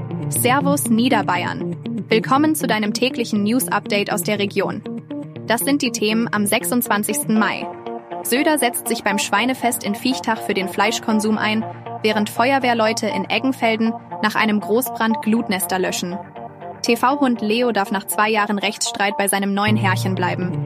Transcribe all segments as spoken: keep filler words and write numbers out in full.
Servus Niederbayern. Willkommen zu deinem täglichen News-Update aus der Region. Das sind die Themen am sechsundzwanzigsten Mai. Söder setzt sich beim Schweinefest in Viechtach für den Fleischkonsum ein, während Feuerwehrleute in Eggenfelden nach einem Großbrand Glutnester löschen. T V-Hund Leo darf nach zwei Jahren Rechtsstreit bei seinem neuen Herrchen bleiben.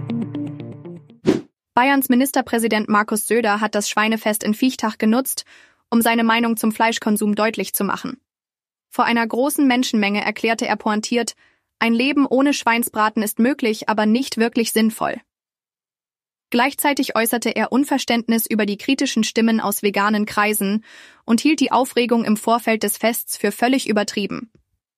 Bayerns Ministerpräsident Markus Söder hat das Schweinefest in Viechtach genutzt, um seine Meinung zum Fleischkonsum deutlich zu machen. Vor einer großen Menschenmenge erklärte er pointiert, ein Leben ohne Schweinsbraten ist möglich, aber nicht wirklich sinnvoll. Gleichzeitig äußerte er Unverständnis über die kritischen Stimmen aus veganen Kreisen und hielt die Aufregung im Vorfeld des Fests für völlig übertrieben.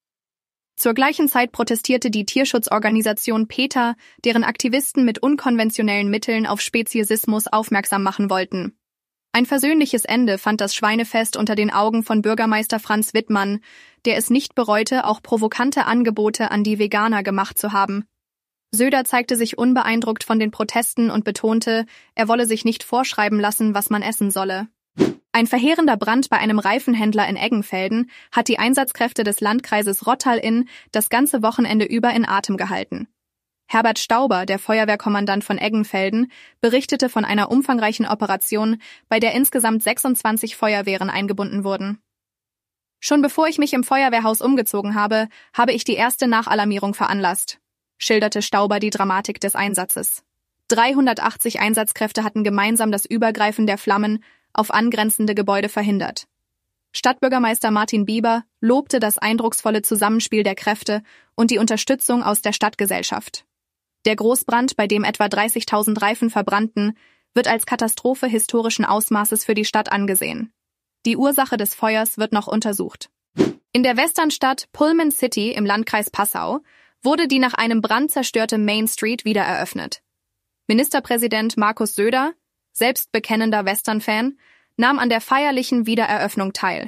Zur gleichen Zeit protestierte die Tierschutzorganisation PETA, deren Aktivisten mit unkonventionellen Mitteln auf Speziesismus aufmerksam machen wollten. Ein versöhnliches Ende fand das Schweinefest unter den Augen von Bürgermeister Franz Wittmann, der es nicht bereute, auch provokante Angebote an die Veganer gemacht zu haben. Söder zeigte sich unbeeindruckt von den Protesten und betonte, er wolle sich nicht vorschreiben lassen, was man essen solle. Ein verheerender Brand bei einem Reifenhändler in Eggenfelden hat die Einsatzkräfte des Landkreises Rottal-Inn das ganze Wochenende über in Atem gehalten. Herbert Stauber, der Feuerwehrkommandant von Eggenfelden, berichtete von einer umfangreichen Operation, bei der insgesamt sechsundzwanzig Feuerwehren eingebunden wurden. Schon bevor ich mich im Feuerwehrhaus umgezogen habe, habe ich die erste Nachalarmierung veranlasst, schilderte Stauber die Dramatik des Einsatzes. dreihundertachtzig Einsatzkräfte hatten gemeinsam das Übergreifen der Flammen auf angrenzende Gebäude verhindert. Stadtbürgermeister Martin Bieber lobte das eindrucksvolle Zusammenspiel der Kräfte und die Unterstützung aus der Stadtgesellschaft. Der Großbrand, bei dem etwa dreißigtausend Reifen verbrannten, wird als Katastrophe historischen Ausmaßes für die Stadt angesehen. Die Ursache des Feuers wird noch untersucht. In der Westernstadt Pullman City im Landkreis Passau wurde die nach einem Brand zerstörte Main Street wieder eröffnet. Ministerpräsident Markus Söder, selbst bekennender Western-Fan, nahm an der feierlichen Wiedereröffnung teil.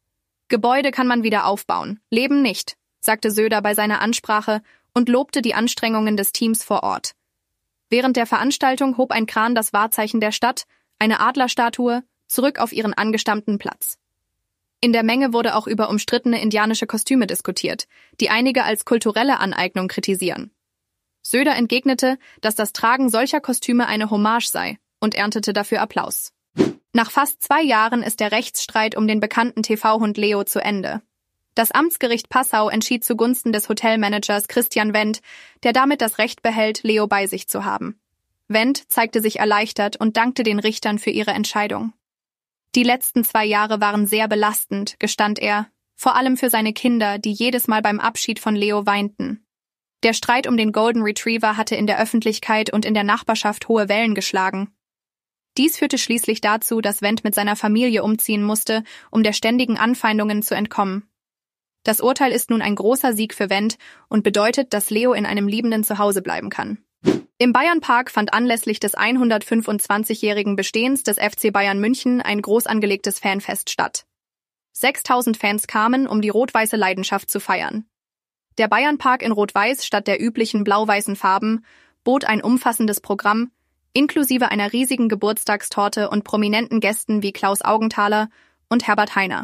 Gebäude kann man wieder aufbauen, Leben nicht, sagte Söder bei seiner Ansprache und lobte die Anstrengungen des Teams vor Ort. Während der Veranstaltung hob ein Kran das Wahrzeichen der Stadt, eine Adlerstatue, zurück auf ihren angestammten Platz. In der Menge wurde auch über umstrittene indianische Kostüme diskutiert, die einige als kulturelle Aneignung kritisieren. Söder entgegnete, dass das Tragen solcher Kostüme eine Hommage sei und erntete dafür Applaus. Nach fast zwei Jahren ist der Rechtsstreit um den bekannten T V-Hund Leo zu Ende. Das Amtsgericht Passau entschied zugunsten des Hotelmanagers Christian Wendt, der damit das Recht behält, Leo bei sich zu haben. Wendt zeigte sich erleichtert und dankte den Richtern für ihre Entscheidung. Die letzten zwei Jahre waren sehr belastend, gestand er, vor allem für seine Kinder, die jedes Mal beim Abschied von Leo weinten. Der Streit um den Golden Retriever hatte in der Öffentlichkeit und in der Nachbarschaft hohe Wellen geschlagen. Dies führte schließlich dazu, dass Wendt mit seiner Familie umziehen musste, um der ständigen Anfeindungen zu entkommen. Das Urteil ist nun ein großer Sieg für Wendt und bedeutet, dass Leo in einem liebenden Zuhause bleiben kann. Im Bayernpark fand anlässlich des hundertfünfundzwanzigjährigen Bestehens des F C Bayern München ein groß angelegtes Fanfest statt. sechstausend Fans kamen, um die rot-weiße Leidenschaft zu feiern. Der Bayernpark in Rot-Weiß statt der üblichen blau-weißen Farben bot ein umfassendes Programm, inklusive einer riesigen Geburtstagstorte und prominenten Gästen wie Klaus Augenthaler und Herbert Hainer.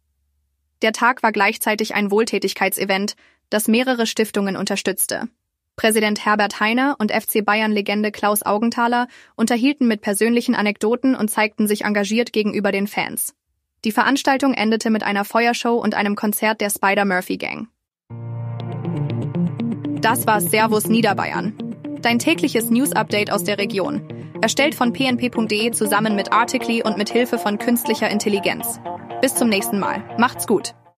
Der Tag war gleichzeitig ein Wohltätigkeitsevent, das mehrere Stiftungen unterstützte. Präsident Herbert Hainer und F C Bayern-Legende Klaus Augenthaler unterhielten mit persönlichen Anekdoten und zeigten sich engagiert gegenüber den Fans. Die Veranstaltung endete mit einer Feuershow und einem Konzert der Spider-Murphy-Gang. Das war Servus Niederbayern. Dein tägliches News-Update aus der Region. Erstellt von p n p punkt d e zusammen mit Articly und mit Hilfe von künstlicher Intelligenz. Bis zum nächsten Mal. Macht's gut.